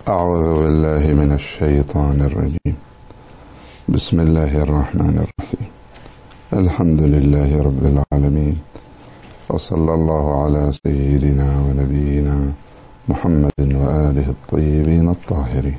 أعوذ بالله من الشيطان الرجيم. بسم الله الرحمن الرحيم. الحمد لله رب العالمين، وصلى الله على سيدنا ونبينا محمد وآله الطيبين الطاهرين.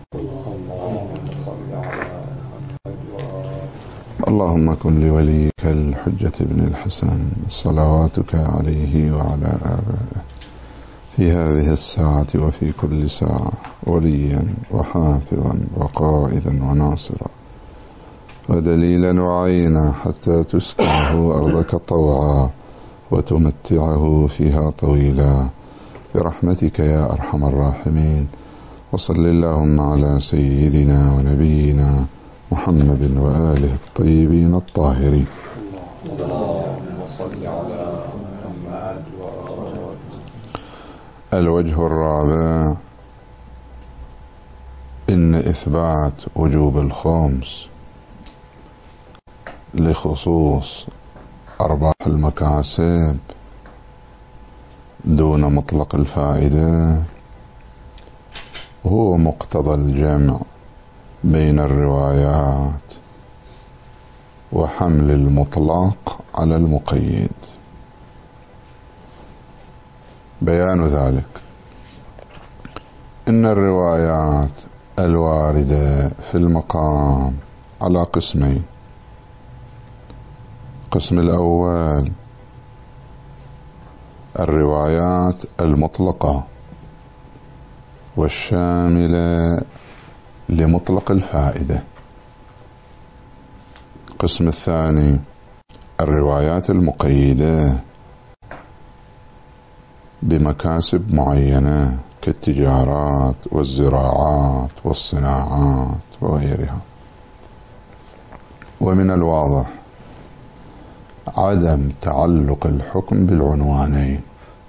اللهم كن لوليك الحجة بن الحسن صلواتك عليه وعلى آبائه في هذه الساعة وفي كل ساعة وليا وحافظا وقائدا وناصرا ودليلا وعينا حتى تسكنه أرضك طوعا وتمتعه فيها طويلا برحمتك يا أرحم الراحمين. وصل اللهم على سيدنا ونبينا محمد وآله الطيبين الطاهرين. الوجه الرابع: إن إثبات وجوب الخمس لخصوص أرباح المكاسب دون مطلق الفائدة هو مقتضى الجمع بين الروايات وحمل المطلق على المقيد. بيان ذلك: إن الروايات الواردة في المقام على قسمين: القسم الأول الروايات المطلقة والشاملة لمطلق الفائدة. القسم الثاني الروايات المقيدة بمكاسب معينة كالتجارات والزراعات والصناعات وغيرها. ومن الواضح عدم تعلق الحكم بالعنوانين،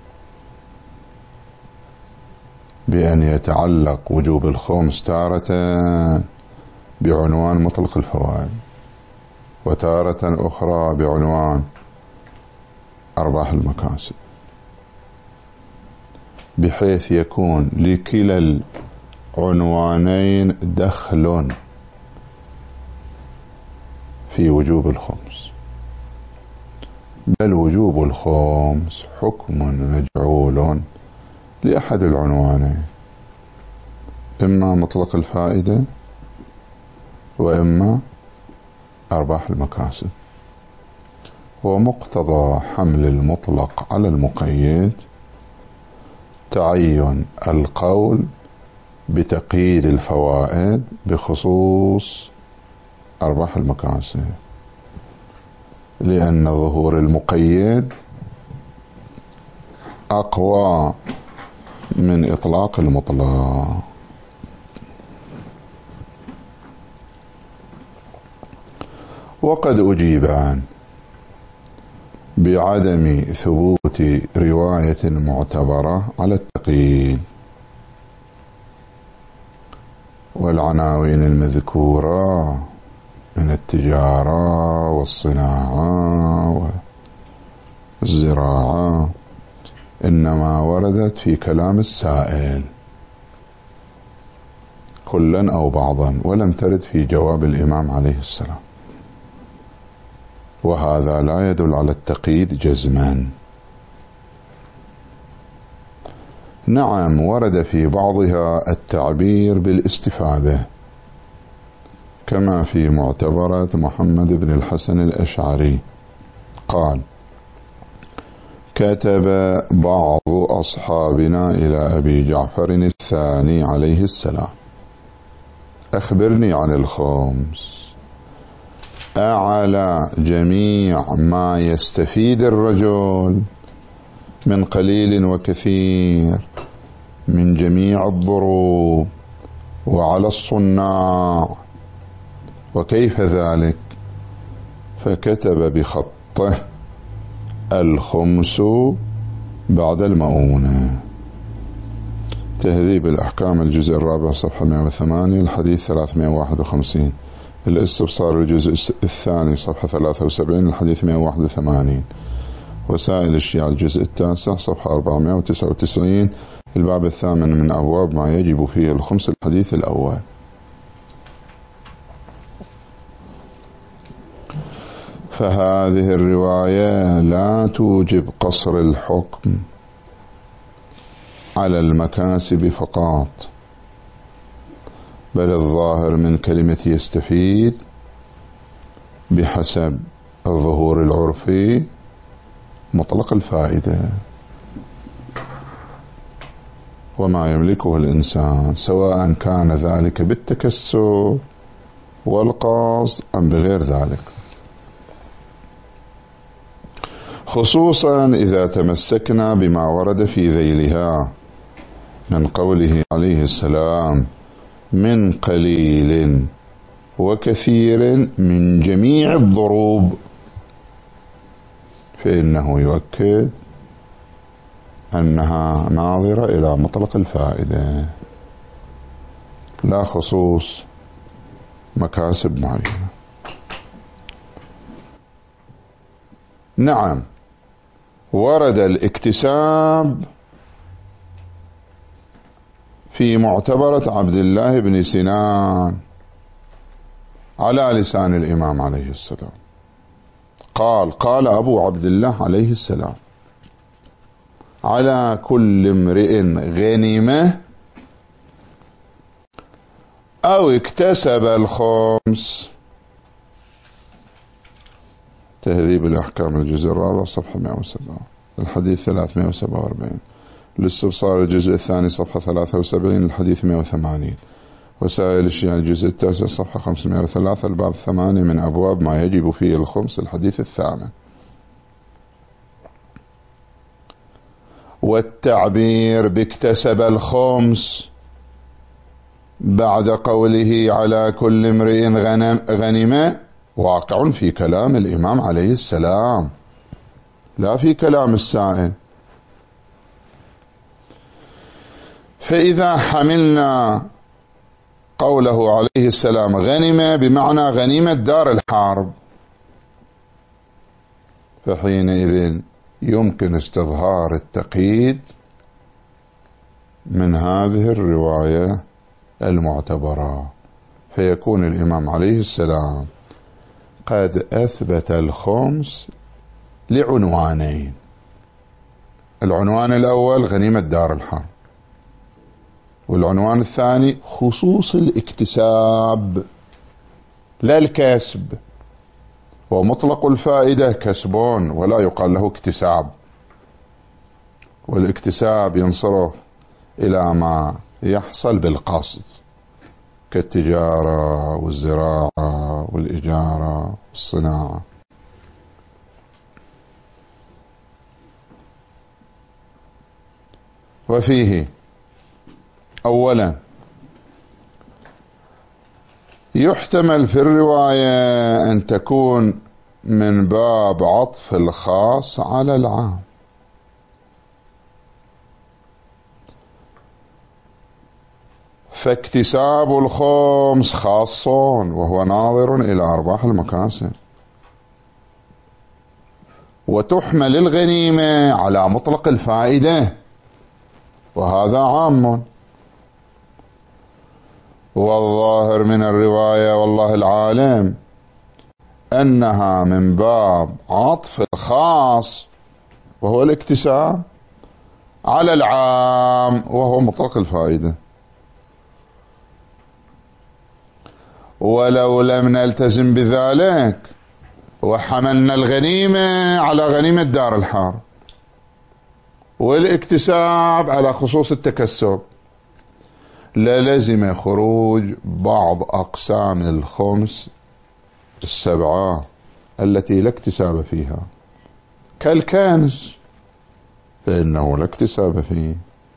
بأن يتعلق وجوب الخمس تارة بعنوان مطلق الفوائد وتارة أخرى بعنوان أرباح المكاسب، بحيث يكون لكلا العنوانين دخل في وجوب الخمس، بل وجوب الخمس حكم مجعول لأحد العنوانين، إما مطلق الفائدة وإما أرباح المكاسب. ومقتضى حمل المطلق على المقيد تعين القول بتقييد الفوائد بخصوص أرباح المكاسب، لأن ظهور المقيد أقوى من إطلاق المطلق. وقد أجيب بعدم ثبوت رواية معتبرة على التقييد، والعناوين المذكورة من التجارة والصناعة والزراعة إنما وردت في كلام السائل كلا أو بعضا، ولم ترد في جواب الإمام عليه السلام، وهذا لا يدل على التقييد جزما. نعم، ورد في بعضها التعبير بالاستفادة، كما في معتبرة محمد بن الحسن الأشعري قال: كتب بعض أصحابنا إلى أبي جعفر الثاني عليه السلام: أخبرني عن الخمس، أعلى جميع ما يستفيد الرجل من قليل وكثير من جميع الضروب وعلى الصناع، وكيف ذلك؟ فكتب بخطه: الخمس بعد المؤونة. تهذيب الأحكام الجزء الرابع صفحة 108 الحديث 351. الاستبصار الجزء الثاني صفحة 73 الحديث 181. وسائل الشيعة الجزء التاسع صفحة 499 الباب الثامن من أبواب ما يجب فيه الخمس، الحديث الأول. فهذه الرواية لا توجب قصر الحكم على المكاسب فقط، بل الظاهر من كلمة يستفيد بحسب الظهور العرفي مطلق الفائدة، وما يملكه الإنسان، سواء كان ذلك بالتكسب والقصد أم بغير ذلك، خصوصا إذا تمسكنا بما ورد في ذيلها من قوله عليه السلام: من قليل وكثير من جميع الضروب، فإنه يؤكد أنها ناظرة إلى مطلق الفائدة لا خصوص مكاسب معينة. نعم، ورد الاكتساب في معتبرة عبد الله بن سنان على لسان الإمام عليه السلام، قال أبو عبد الله عليه السلام: على كل امرئ غنيمة أو اكتسب الخمس. تهذيب الأحكام الجزء الرابع صفحة 107، الحديث 347، الاستبصار الجزء الثاني صفحة 73، الحديث 180، وسائل الشيعة الجزء التاسع صفحة 503، الباب 8 من أبواب ما يجب فيه الخمس، الحديث الثامن. والتعبير باكتسب الخمس بعد قوله على كل امرئ غنيمة واقع في كلام الإمام عليه السلام، لا في كلام السائل. فإذا حملنا قوله عليه السلام غنيمة بمعنى غنيمة دار الحرب، فحينئذ يمكن استظهار التقييد من هذه الرواية المعتبرة، فيكون الإمام عليه السلام قد أثبت الخمس لعنوانين: العنوان الأول غنيمة دار الحرب، والعنوان الثاني خصوص الاكتساب لا الكسب، ومطلق الفائدة كسب ولا يقال له اكتساب، والاكتساب ينصرف إلى ما يحصل بالقصد كالتجارة والزراعة والإجارة والصناعة. وفيه أولا يحتمل في الرواية أن تكون من باب عطف الخاص على العام، فاكتساب الخمس خاص وهو ناظر إلى أرباح المكاسب، وتحمل الغنيمة على مطلق الفائدة وهذا عام. والظاهر من الرواية والله العالم أنها من باب عطف الخاص وهو الاكتساب على العام وهو مطلق الفائدة. ولو لم نلتزم بذلك وحملنا الغنيمة على غنيمة دار الحرب والاكتساب على خصوص التكسب، للزم خروج بعض أقسام الخمس السبعة التي لا اكتساب فيها، كالكنز فإنه لا اكتساب فيه،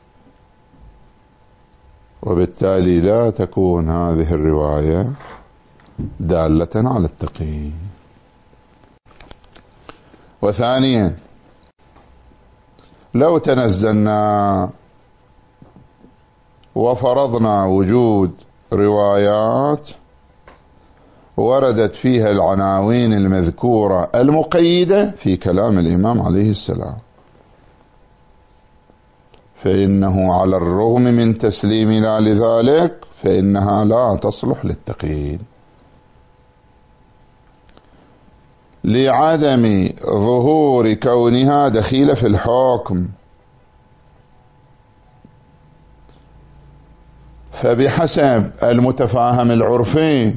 وبالتالي لا تكون هذه الرواية دالة على التقييد. وثانيا لو تنزلنا وفرضنا وجود روايات وردت فيها العناوين المذكورة المقيدة في كلام الإمام عليه السلام، فإنه على الرغم من تسليمنا لذلك فإنها لا تصلح للتقييد لعدم ظهور كونها دخيلة في الحكم. فبحسب المتفاهم العرفي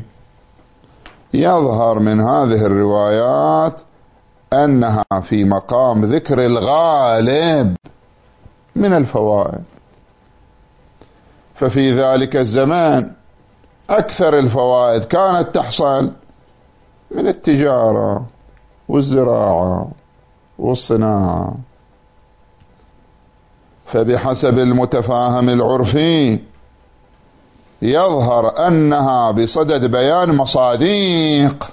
يظهر من هذه الروايات أنها في مقام ذكر الغالب من الفوائد. ففي ذلك الزمان أكثر الفوائد كانت تحصل من التجارة والزراعة والصناعة. فبحسب المتفاهم العرفي يظهر أنها بصدد بيان مصاديق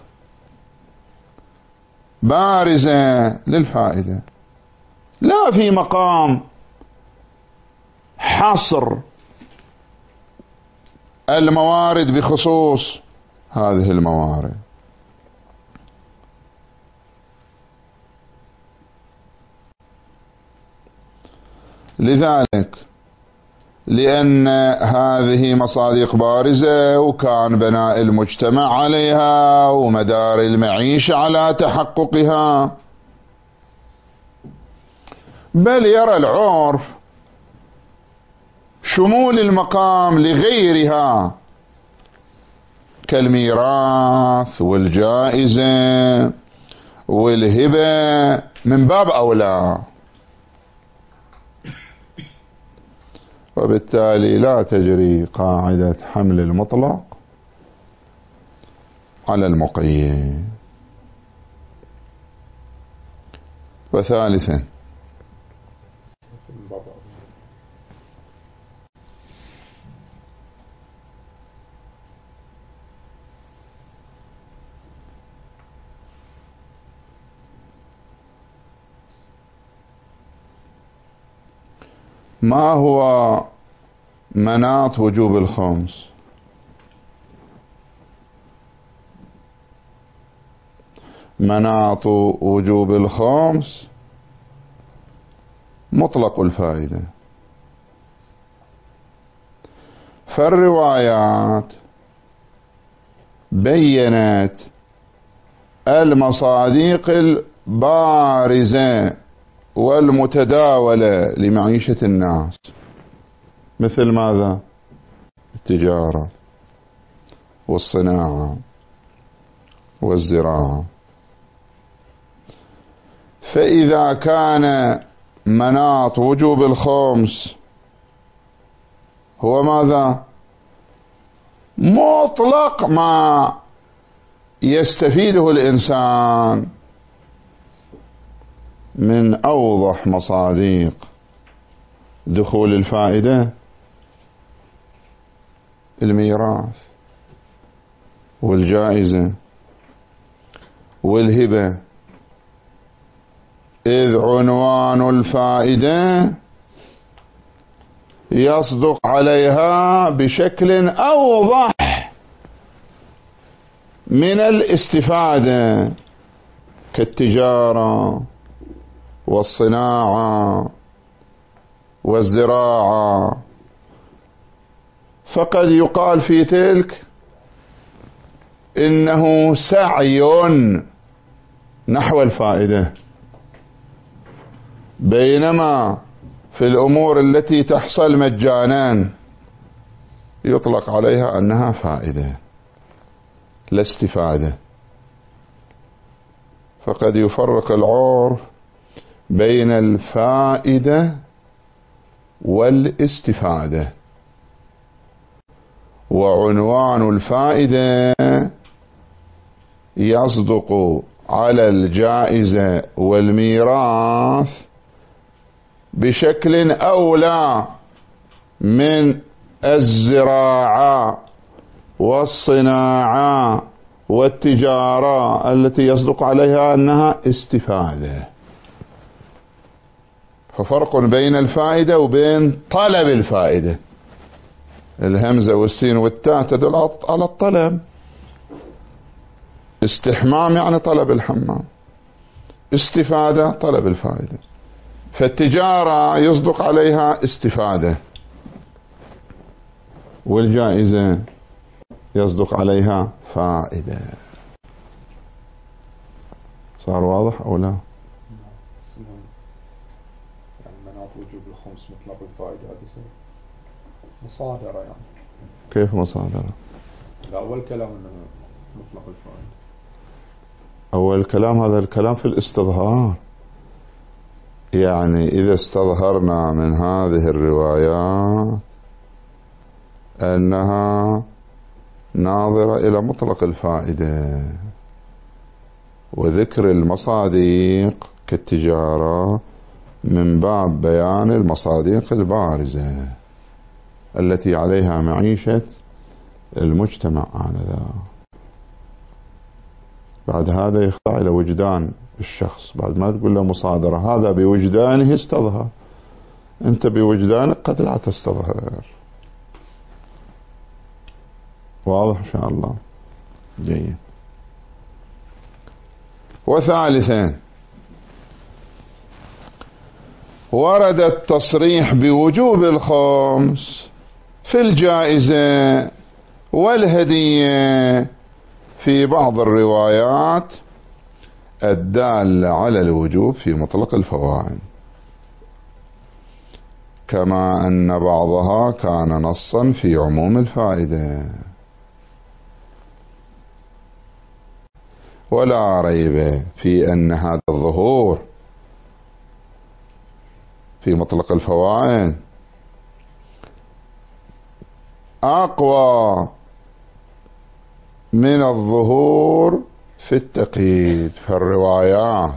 بارزة للفائدة، لا في مقام حصر الموارد بخصوص هذه الموارد. لذلك لأن هذه مصادق بارزة وكان بناء المجتمع عليها ومدار المعيشة على تحققها، بل يرى العرف شمول المقام لغيرها كالميراث والجائزة والهبة من باب أولى، وبالتالي لا تجري قاعدة حمل المطلق على المقيد. وثالثا ما هو مناط وجوب الخمس؟ مناط وجوب الخمس مطلق الفائدة. فالروايات بيّنت المصادق البارزة والمتداولة لمعيشة الناس، مثل ماذا؟ التجارة والصناعة والزراعة. فإذا كان مناط وجوب الخمس هو ماذا؟ مطلق ما يستفيده الإنسان من أوضح مصادق دخول الفائدة الميراث والجائزة والهبة، إذ عنوان الفائدة يصدق عليها بشكل أوضح من الاستفادة كالتجارة والصناعة والزراعة. فقد يقال في تلك إنه سعي نحو الفائدة، بينما في الأمور التي تحصل مجانا يطلق عليها أنها فائدة لا استفادة. فقد يفرق العرف بين الفائدة والاستفادة، وعنوان الفائدة يصدق على الجائزة والميراث بشكل أولى من الزراعة والصناعة والتجارة التي يصدق عليها أنها استفادة. ففرق بين الفائدة وبين طلب الفائدة. الهمزة والسين والتاء تدل على الطلب. استحمام يعني طلب الحمام، استفادة طلب الفائدة. فالتجارة يصدق عليها استفادة، والجائزة يصدق عليها فائدة. صار واضح أو لا؟ يعني مناط وجوب الخمس مطلق الفائدة هذا مصادرة. يعني كيف مصادرة؟ أول كلام أنه مطلق الفائدة. أول كلام هذا الكلام في الاستظهار، يعني إذا استظهرنا من هذه الروايات أنها ناظرة إلى مطلق الفائدة، وذكر المصادق كالتجارة من باب بيان المصادق البارزة التي عليها معيشة المجتمع آنذاك. بعد هذا يخضع إلى وجدان الشخص، بعد ما تقول له مصادرة، هذا بوجدانه استظهر، أنت بوجدانك قد لا تستظهر. واضح إن شاء الله؟ جيد. وثالثا، ورد التصريح بوجوب الخمس في الجائزة والهدية في بعض الروايات الدالة على الوجوب في مطلق الفوائد، كما أن بعضها كان نصا في عموم الفائدة. ولا ريب في أن هذا الظهور في مطلق الفوائد أقوى من الظهور في التقييد. فالروايات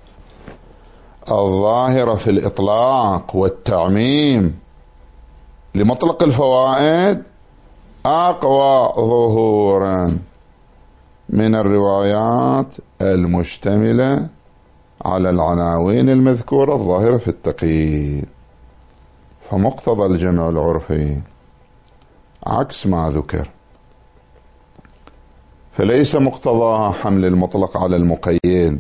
الظاهرة في الإطلاق والتعميم لمطلق الفوائد أقوى ظهورا من الروايات المشتملة على العناوين المذكورة الظاهرة في التقييد. فمقتضى الجمع العرفي عكس ما ذكر، فليس مقتضاها حمل المطلق على المقيد،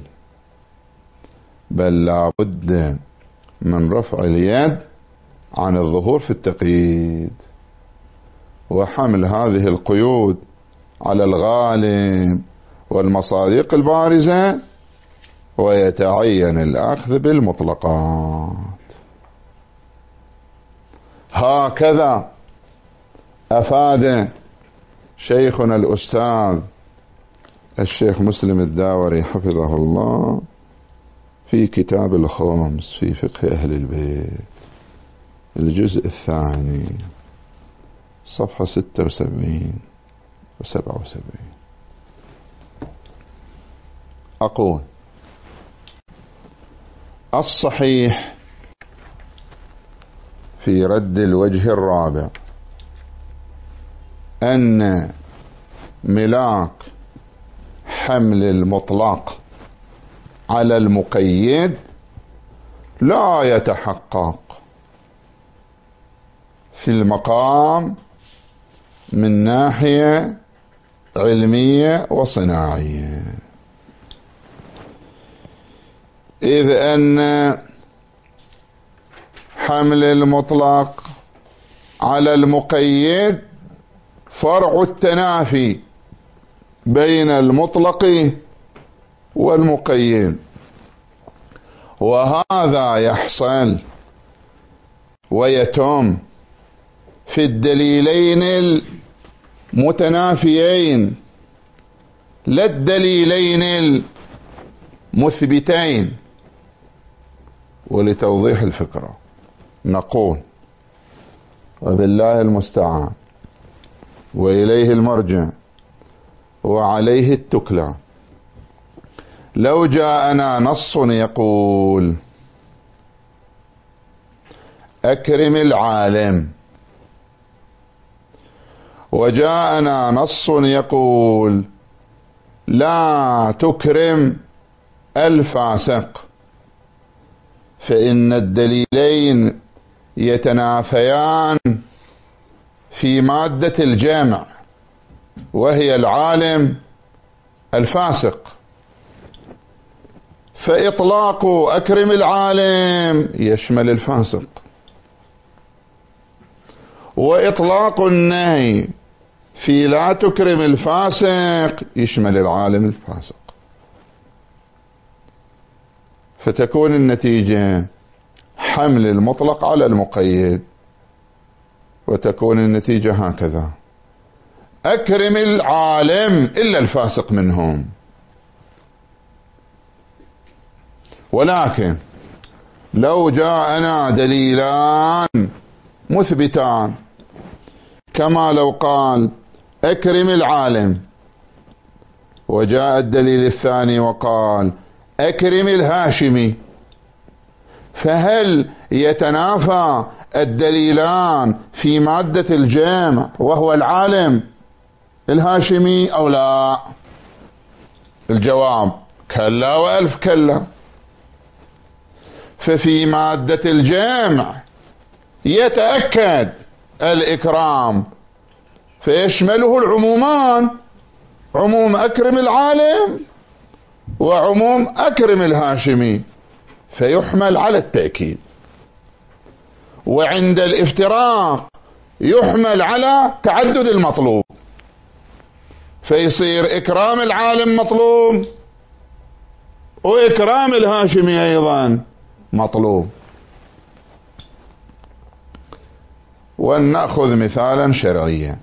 بل لا بد من رفع اليد عن الظهور في التقييد وحمل هذه القيود على الغالب والمصادق البارزة، ويتعين الأخذ بالمطلقات. هكذا أفاد شيخنا الأستاذ الشيخ مسلم الداوري حفظه الله في كتاب الخمس في فقه أهل البيت الجزء الثاني صفحة 76 و77. أقول: الصحيح في رد الوجه الرابع أن ملاك حمل المطلق على المقيد لا يتحقق في المقام من ناحية علمية وصناعية، إذ أن حمل المطلق على المقيد فرع التنافي بين المطلق والمقيد، وهذا يحصل ويتم في الدليلين المتنافيين لا الدليلين المثبتين. ولتوضيح الفكرة نقول، وبالله المستعان وإليه المرجع وعليه التكلى، لو جاءنا نص يقول أكرم العالم، وجاءنا نص يقول لا تكرم الفاسق، فإن الدليلين يتنافيان في مادة الجامع، وهي العالم الفاسق. فإطلاق أكرم العالم يشمل الفاسق، وإطلاق النهي في لا تكرم الفاسق يشمل العالم الفاسق. فتكون النتيجة حمل المطلق على المقيد، وتكون النتيجة هكذا: أكرم العالم إلا الفاسق منهم. ولكن لو جاءنا دليلان مثبتان، كما لو قال أكرم العالم، وجاء الدليل الثاني وقال أكرم الهاشمي، فهل يتنافى الدليلان في مادة الجمع وهو العالم الهاشمي أو لا؟ الجواب كلا وألف كلا. ففي مادة الجمع يتأكد الإكرام، فيشمله العمومان: عموم أكرم العالم وعموم أكرم الهاشمي، فيحمل على التأكيد. وعند الافتراق يحمل على تعدد المطلوب، فيصير إكرام العالم مطلوب وإكرام الهاشمي أيضا مطلوب. ولنأخذ مثالا شرعيا.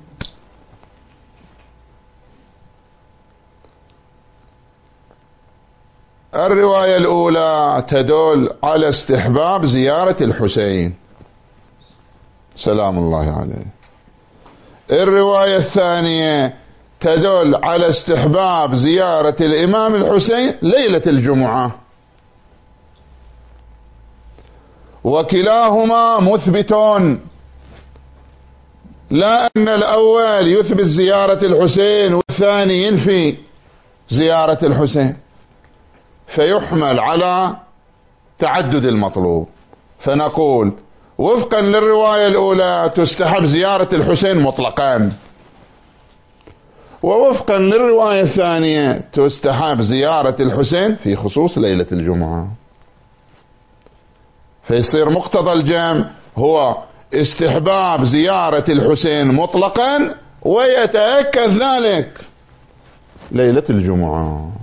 الرواية الأولى تدل على استحباب زيارة الحسين سلام الله عليه. الرواية الثانية تدل على استحباب زيارة الإمام الحسين ليلة الجمعة، وكلاهما مثبت، لا أن الأول يثبت زيارة الحسين والثاني ينفي زيارة الحسين، فيحمل على تعدد المطلوب. فنقول وفقا للرواية الأولى تستحب زيارة الحسين مطلقا، ووفقا للرواية الثانية تستحب زيارة الحسين في خصوص ليلة الجمعة. فيصير مقتضى الجمع هو استحباب زيارة الحسين مطلقا، ويتأكد ذلك ليلة الجمعة.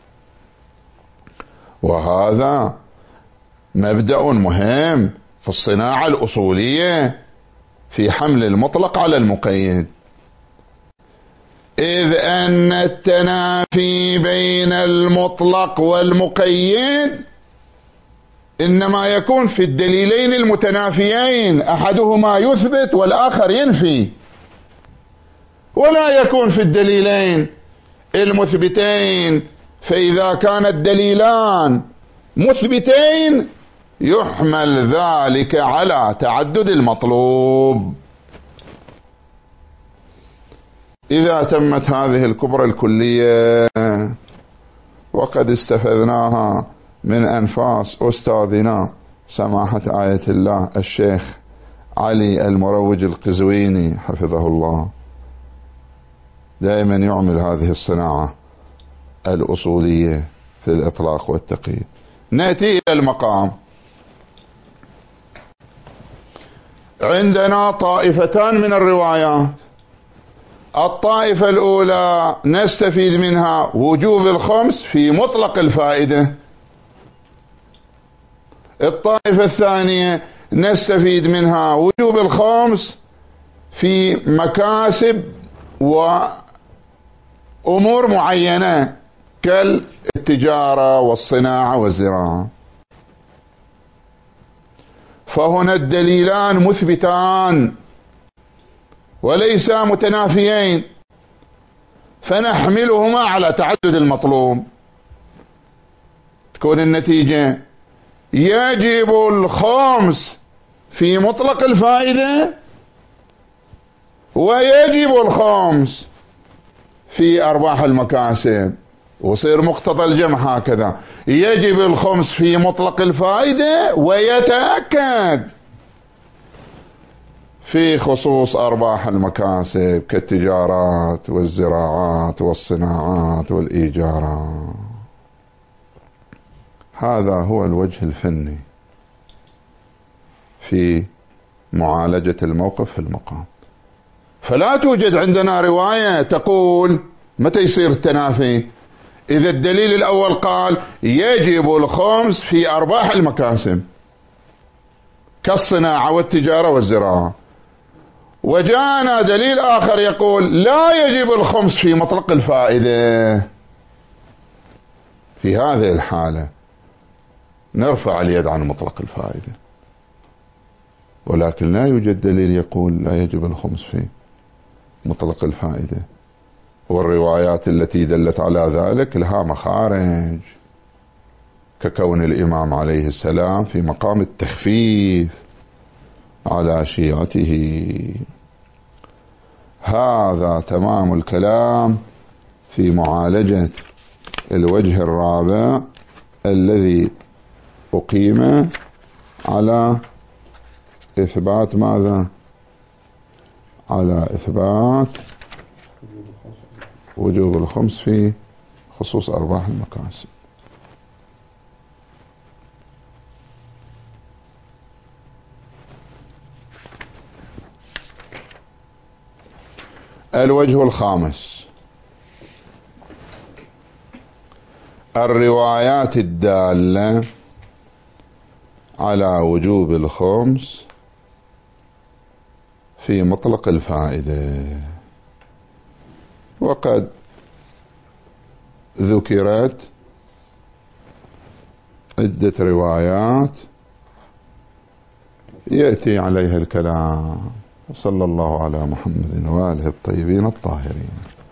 وهذا مبدأ مهم في الصناعة الأصولية في حمل المطلق على المقيد، إذ أن التنافي بين المطلق والمقيد إنما يكون في الدليلين المتنافيين، أحدهما يثبت والآخر ينفي، ولا يكون في الدليلين المثبتين. فإذا كان الدليلان مثبتين يحمل ذلك على تعدد المطلوب. إذا تمت هذه الكبرى الكلية، وقد استفدناها من أنفاس أستاذنا سماحة آية الله الشيخ علي المروج القزويني حفظه الله، دائما يعمل هذه الصناعة الأصولية في الإطلاق والتقييد. نأتي إلى المقام. عندنا طائفتان من الروايات. الطائفة الأولى نستفيد منها وجوب الخمس في مطلق الفائدة، الطائفة الثانية نستفيد منها وجوب الخمس في مكاسب وأمور معينة كالتجارة والصناعة والزراعة. فهنا الدليلان مثبتان وليس متنافيين، فنحملهما على تعدد المطلوب. تكون النتيجة يجب الخمس في مطلق الفائدة، ويجب الخمس في أرباح المكاسب، وصير مقتضى الجمع هكذا: يجب الخمس في مطلق الفائدة ويتأكد في خصوص أرباح المكاسب كالتجارات والزراعات والصناعات والإيجارات. هذا هو الوجه الفني في معالجة الموقف في المقام. فلا توجد عندنا رواية تقول متى يصير التنافي؟ إذا الدليل الأول قال يجب الخمس في أرباح المكاسب كالصناعة والتجارة والزراعة، وجاءنا دليل آخر يقول لا يجب الخمس في مطلق الفائدة، في هذه الحالة نرفع اليد عن مطلق الفائدة. ولكن لا يوجد دليل يقول لا يجب الخمس في مطلق الفائدة، والروايات التي دلت على ذلك لها مخارج، ككون الإمام عليه السلام في مقام التخفيف على شيعته. هذا تمام الكلام في معالجة الوجه الرابع الذي أقيم على إثبات ماذا؟ على إثبات وجوب الخمس في خصوص أرباح المكاسب. الوجه الخامس: الروايات الدالة على وجوب الخمس في مطلق الفائدة. وقد ذكرت عدة روايات يأتي عليها الكلام. صلى الله على محمد وآله الطيبين الطاهرين.